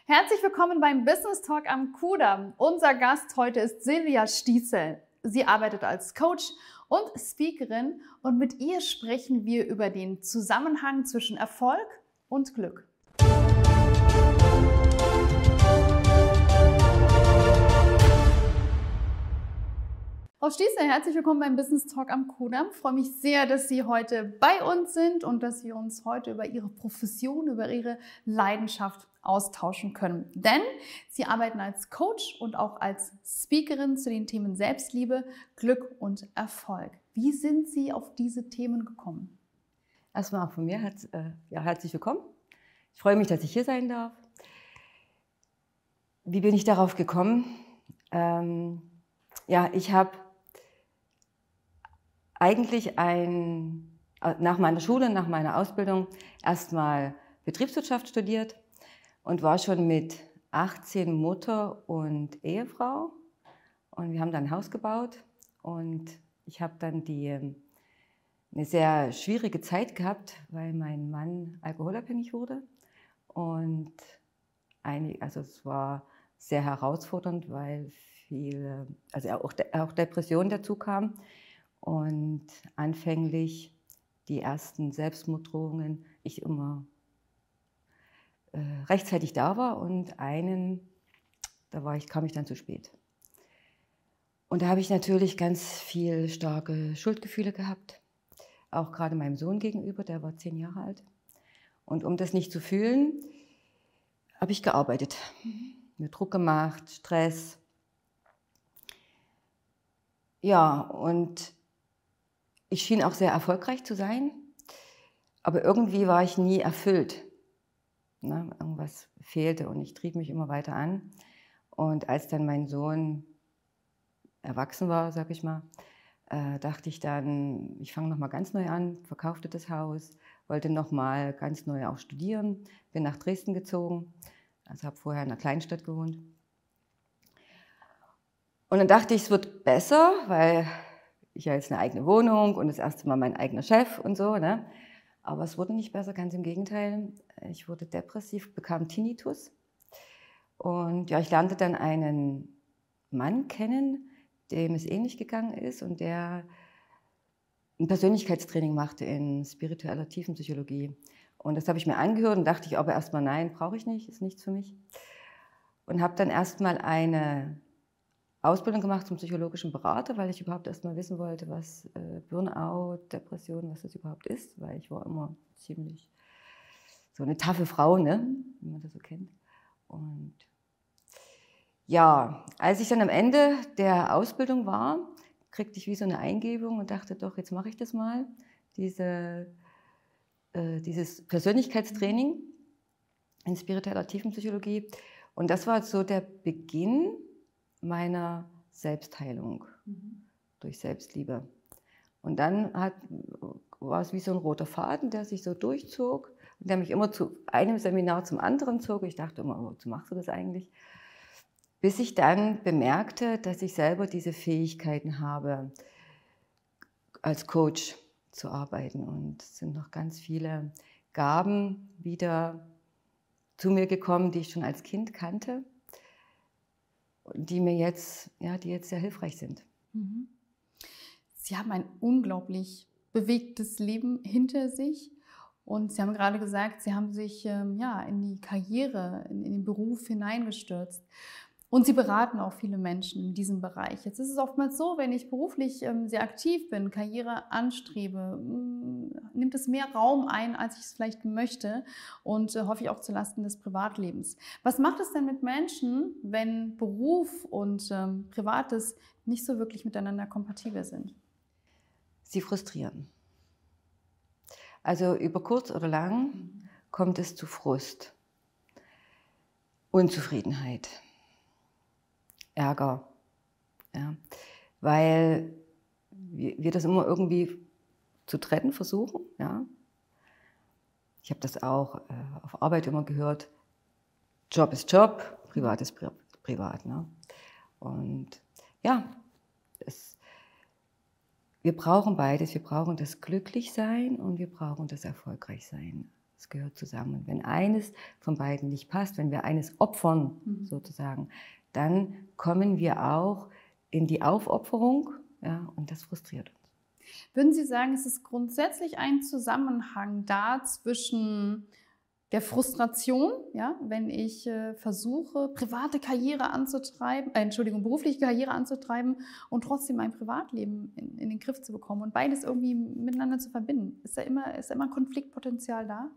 Herzlich willkommen beim Business Talk am Kudamm. Unser Gast heute ist Silvia Stießel. Sie arbeitet als Coach und Speakerin und mit ihr sprechen wir über den Zusammenhang zwischen Erfolg und Glück. Frau Stießel, herzlich willkommen beim Business Talk am Kudamm. Ich freue mich sehr, dass Sie heute bei uns sind und dass wir uns heute über Ihre Profession, über Ihre Leidenschaft austauschen können. Denn Sie arbeiten als Coach und auch als Speakerin zu den Themen Selbstliebe, Glück und Erfolg. Wie sind Sie auf diese Themen gekommen? Erstmal auch von mir herzlich willkommen. Ich freue mich, dass ich hier sein darf. Wie bin ich darauf gekommen? Ich habe eigentlich nach meiner Schule, nach meiner Ausbildung erstmal Betriebswirtschaft studiert und war schon mit 18 Mutter und Ehefrau. Und wir haben dann ein Haus gebaut und ich habe dann eine sehr schwierige Zeit gehabt, weil mein Mann alkoholabhängig wurde. Und es war sehr herausfordernd, weil auch Depressionen dazu kamen. Und anfänglich die ersten Selbstmorddrohungen, ich immer rechtzeitig da war und kam ich dann zu spät. Und da habe ich natürlich ganz viel starke Schuldgefühle gehabt, auch gerade meinem Sohn gegenüber, der war 10 Jahre alt. Und um das nicht zu fühlen, habe ich gearbeitet, mir Druck gemacht, Stress. Ja, und ich schien auch sehr erfolgreich zu sein, aber irgendwie war ich nie erfüllt. Irgendwas fehlte und ich trieb mich immer weiter an. Und als dann mein Sohn erwachsen war, sag ich mal, dachte ich dann, ich fange nochmal ganz neu an, verkaufte das Haus, wollte nochmal ganz neu auch studieren, bin nach Dresden gezogen, also habe vorher in einer Kleinstadt gewohnt. Und dann dachte ich, es wird besser, weil ich ja jetzt eine eigene Wohnung und das erste Mal mein eigener Chef und so, ne? Aber es wurde nicht besser, ganz im Gegenteil. Ich wurde depressiv, bekam Tinnitus. Und ja, ich lernte dann einen Mann kennen, dem es ähnlich gegangen ist und der ein Persönlichkeitstraining machte in spiritueller Tiefenpsychologie. Und das habe ich mir angehört und dachte ich aber erstmal, nein, brauche ich nicht, ist nichts für mich. Und habe dann erstmal eine Ausbildung gemacht zum psychologischen Berater, weil ich überhaupt erstmal wissen wollte, was Burnout, Depression, was das überhaupt ist, weil ich war immer ziemlich so eine taffe Frau, ne? Wie man das so kennt. Und ja, als ich dann am Ende der Ausbildung war, kriegte ich wie so eine Eingebung und dachte, doch, jetzt mache ich das mal, dieses Persönlichkeitstraining in spiritueller Tiefenpsychologie. Und das war so der Beginn meiner Selbstheilung durch Selbstliebe. Und dann war es wie so ein roter Faden, der sich so durchzog und der mich immer zu einem Seminar zum anderen zog. Ich dachte immer, wozu machst du das eigentlich? Bis ich dann bemerkte, dass ich selber diese Fähigkeiten habe, als Coach zu arbeiten. Und es sind noch ganz viele Gaben wieder zu mir gekommen, die ich schon als Kind kannte, die jetzt sehr hilfreich sind. Sie haben ein unglaublich bewegtes Leben hinter sich und Sie haben gerade gesagt, Sie haben sich in die Karriere, in den Beruf hineingestürzt. Und Sie beraten auch viele Menschen in diesem Bereich. Jetzt ist es oftmals so, wenn ich beruflich sehr aktiv bin, Karriere anstrebe, nimmt es mehr Raum ein, als ich es vielleicht möchte und häufig auch zulasten des Privatlebens. Was macht es denn mit Menschen, wenn Beruf und Privates nicht so wirklich miteinander kompatibel sind? Sie frustrieren. Also über kurz oder lang kommt es zu Frust, Unzufriedenheit, Ärger, ja, weil wir das immer irgendwie zu trennen versuchen. Ja. Ich habe das auch auf Arbeit immer gehört, Job ist Job, Privat ist Privat. Ne? Und ja, wir brauchen beides. Wir brauchen das Glücklichsein und wir brauchen das Erfolgreichsein. Es gehört zusammen. Und wenn eines von beiden nicht passt, wenn wir eines opfern, sozusagen, dann kommen wir auch in die Aufopferung, ja, und das frustriert uns. Würden Sie sagen, es ist grundsätzlich ein Zusammenhang da zwischen der Frustration, ja, wenn ich versuche, berufliche Karriere anzutreiben und trotzdem mein Privatleben in den Griff zu bekommen und beides irgendwie miteinander zu verbinden? Ist da immer Konfliktpotenzial da?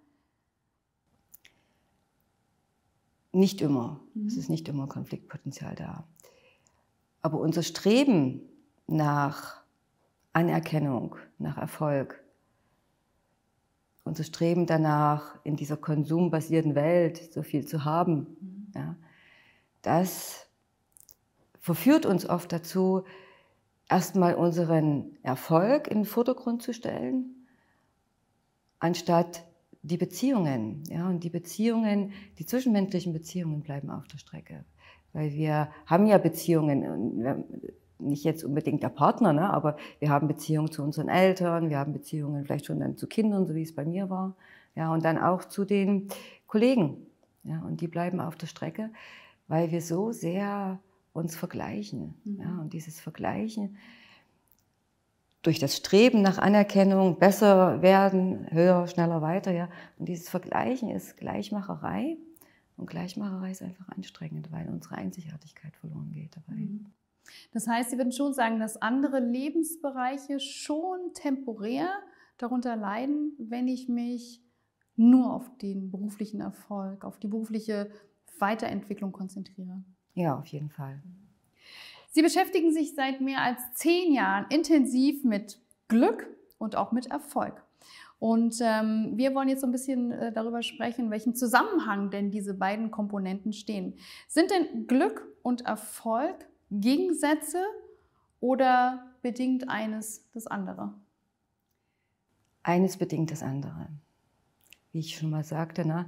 Nicht immer. Es ist nicht immer Konfliktpotenzial da. Aber unser Streben nach Anerkennung, nach Erfolg, unser Streben danach, in dieser konsumbasierten Welt so viel zu haben, ja, das verführt uns oft dazu, erstmal unseren Erfolg in den Vordergrund zu stellen, anstatt die Beziehungen. Ja, und die zwischenmenschlichen Beziehungen bleiben auf der Strecke. Weil wir haben ja Beziehungen, nicht jetzt unbedingt der Partner, ne, aber wir haben Beziehungen zu unseren Eltern, wir haben Beziehungen vielleicht schon dann zu Kindern, so wie es bei mir war, ja, und dann auch zu den Kollegen. Ja, und die bleiben auf der Strecke, weil wir so sehr uns vergleichen. Ja, und dieses Vergleichen durch das Streben nach Anerkennung, besser werden, höher, schneller, weiter, ja, und dieses Vergleichen ist Gleichmacherei. Und Gleichmacherei ist einfach anstrengend, weil unsere Einzigartigkeit verloren geht dabei. Das heißt, Sie würden schon sagen, dass andere Lebensbereiche schon temporär darunter leiden, wenn ich mich nur auf den beruflichen Erfolg, auf die berufliche Weiterentwicklung konzentriere. Ja, auf jeden Fall. Sie beschäftigen sich seit mehr als 10 Jahren intensiv mit Glück und auch mit Erfolg. Und wir wollen jetzt so ein bisschen darüber sprechen, welchen Zusammenhang denn diese beiden Komponenten stehen. Sind denn Glück und Erfolg Gegensätze oder bedingt eines das andere? Eines bedingt das andere. Wie ich schon mal sagte, ne?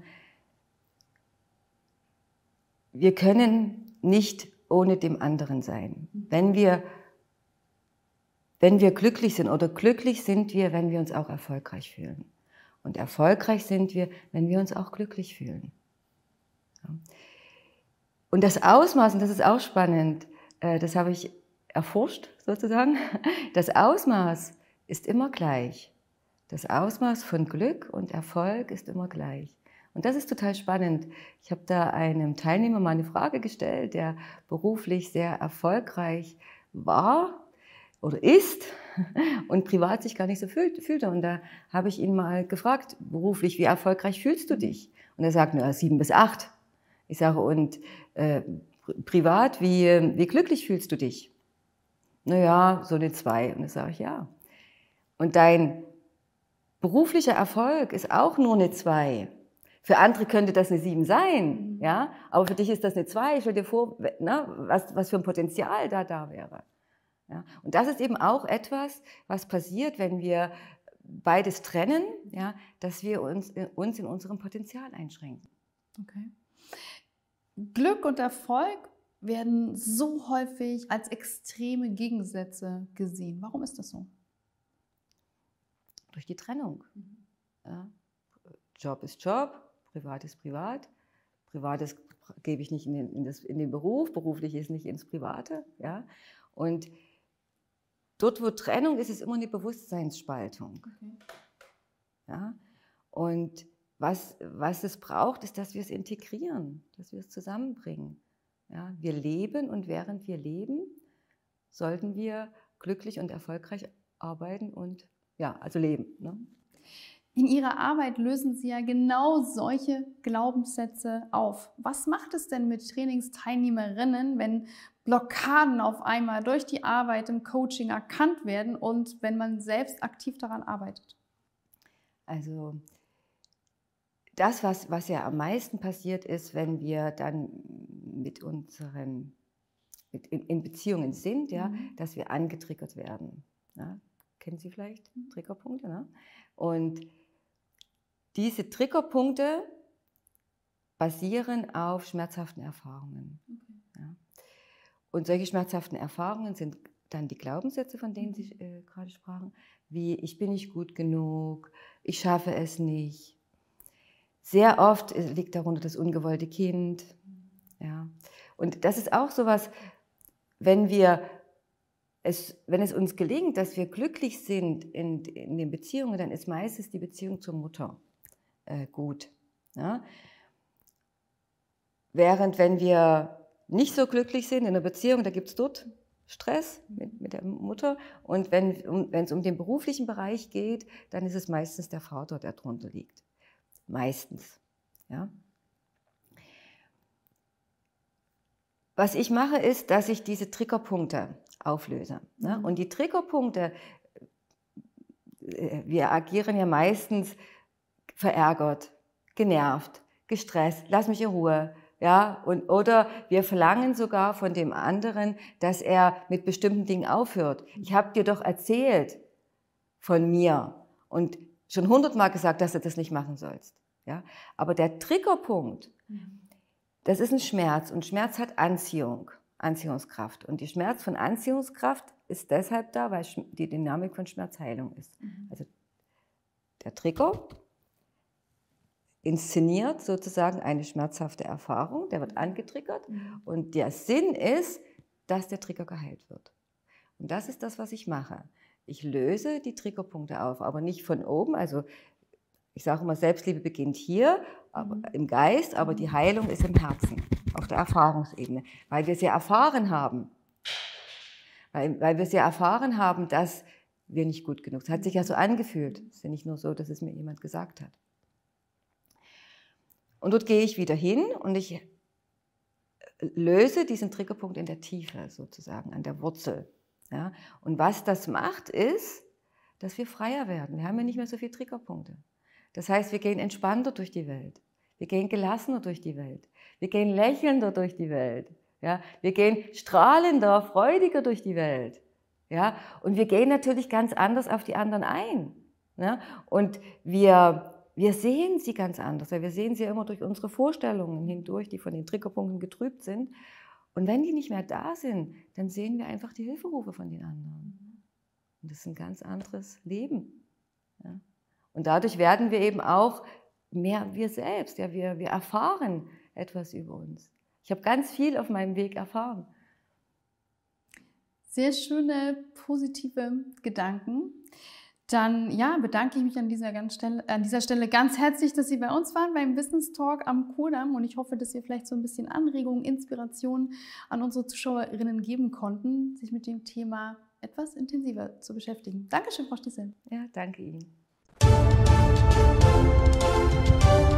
Wir können nicht ohne dem anderen sein. Wenn wir glücklich sind, oder glücklich sind wir, wenn wir uns auch erfolgreich fühlen. Und erfolgreich sind wir, wenn wir uns auch glücklich fühlen. Ja. Und das Ausmaß, und das ist auch spannend, das habe ich erforscht sozusagen, das Ausmaß ist immer gleich. Das Ausmaß von Glück und Erfolg ist immer gleich. Und das ist total spannend. Ich habe da einem Teilnehmer mal eine Frage gestellt, der beruflich sehr erfolgreich war oder ist und privat sich gar nicht so fühlte. Und da habe ich ihn mal gefragt, beruflich, wie erfolgreich fühlst du dich? Und er sagt, na, 7 bis 8. Ich sage, und privat, wie glücklich fühlst du dich? Naja, so eine 2. Und da sage ich, ja. Und dein beruflicher Erfolg ist auch nur eine 2. Für andere könnte das eine 7 sein, ja, aber für dich ist das eine 2. Stell dir vor, ne, was für ein Potenzial da wäre. Ja. Und das ist eben auch etwas, was passiert, wenn wir beides trennen, ja, dass wir uns in unserem Potenzial einschränken. Okay. Glück und Erfolg werden so häufig als extreme Gegensätze gesehen. Warum ist das so? Durch die Trennung. Ja. Job ist Job, privat ist privat. Privates gebe ich nicht in den Beruf, beruflich ist nicht ins Private. Ja. Und dort, wo Trennung ist, ist immer eine Bewusstseinsspaltung. Okay. Ja. Und was es braucht, ist, dass wir es integrieren, dass wir es zusammenbringen. Ja. Wir leben, und während wir leben, sollten wir glücklich und erfolgreich arbeiten und ja, also leben. Ne? In Ihrer Arbeit lösen Sie ja genau solche Glaubenssätze auf. Was macht es denn mit Trainingsteilnehmerinnen, wenn Blockaden auf einmal durch die Arbeit im Coaching erkannt werden und wenn man selbst aktiv daran arbeitet? Also das, was ja am meisten passiert ist, wenn wir dann in Beziehungen sind, ja, dass wir angetriggert werden. Ja? Kennen Sie vielleicht Triggerpunkte? Ne? Und diese Triggerpunkte basieren auf schmerzhaften Erfahrungen. Okay. Ja. Und solche schmerzhaften Erfahrungen sind dann die Glaubenssätze, von denen Sie gerade sprachen, wie ich bin nicht gut genug, ich schaffe es nicht, Sehr oft liegt darunter das ungewollte Kind. Ja. Und das ist auch sowas, wenn es uns gelingt, dass wir glücklich sind in den Beziehungen, dann ist meistens die Beziehung zur Mutter gut. Ja? Während wenn wir nicht so glücklich sind in einer Beziehung, da gibt es dort Stress mit der Mutter. Und wenn es um den beruflichen Bereich geht, dann ist es meistens der Vater, der drunter liegt. Meistens. Ja? Was ich mache, ist, dass ich diese Triggerpunkte auflöse. Ne? Und die Triggerpunkte, wir agieren ja meistens verärgert, genervt, gestresst, lass mich in Ruhe. Ja? Oder wir verlangen sogar von dem anderen, dass er mit bestimmten Dingen aufhört. Ich habe dir doch erzählt von mir und schon 100-mal gesagt, dass du das nicht machen sollst. Ja? Aber der Triggerpunkt, das ist ein Schmerz und Schmerz hat Anziehungskraft. Und die Schmerz von Anziehungskraft ist deshalb da, weil die Dynamik von Schmerz Heilung ist. Also der Trigger inszeniert sozusagen eine schmerzhafte Erfahrung, der wird angetriggert und der Sinn ist, dass der Trigger geheilt wird. Und das ist das, was ich mache. Ich löse die Triggerpunkte auf, aber nicht von oben, also ich sage immer, Selbstliebe beginnt hier, aber im Geist, aber die Heilung ist im Herzen, auf der Erfahrungsebene, weil wir sie erfahren haben. Weil wir sie erfahren haben, dass wir nicht gut genug sind. Es hat sich ja so angefühlt. Es ist ja nicht nur so, dass es mir jemand gesagt hat. Und dort gehe ich wieder hin und ich löse diesen Triggerpunkt in der Tiefe sozusagen, an der Wurzel. Ja? Und was das macht, ist, dass wir freier werden. Wir haben ja nicht mehr so viele Triggerpunkte. Das heißt, wir gehen entspannter durch die Welt. Wir gehen gelassener durch die Welt. Wir gehen lächelnder durch die Welt. Ja? Wir gehen strahlender, freudiger durch die Welt. Ja? Und wir gehen natürlich ganz anders auf die anderen ein. Ja? Und wir sehen sie ganz anders. Wir sehen sie immer durch unsere Vorstellungen hindurch, die von den Triggerpunkten getrübt sind. Und wenn die nicht mehr da sind, dann sehen wir einfach die Hilferufe von den anderen. Und das ist ein ganz anderes Leben. Ja? Und dadurch werden wir eben auch mehr wir selbst. Ja, wir erfahren etwas über uns. Ich habe ganz viel auf meinem Weg erfahren. Sehr schöne, positive Gedanken. Dann ja, bedanke ich mich an dieser Stelle ganz herzlich, dass Sie bei uns waren beim Business Talk am Kudamm. Und ich hoffe, dass wir vielleicht so ein bisschen Anregungen, Inspiration an unsere Zuschauerinnen geben konnten, sich mit dem Thema etwas intensiver zu beschäftigen. Dankeschön, Frau Stiesel. Ja, danke Ihnen.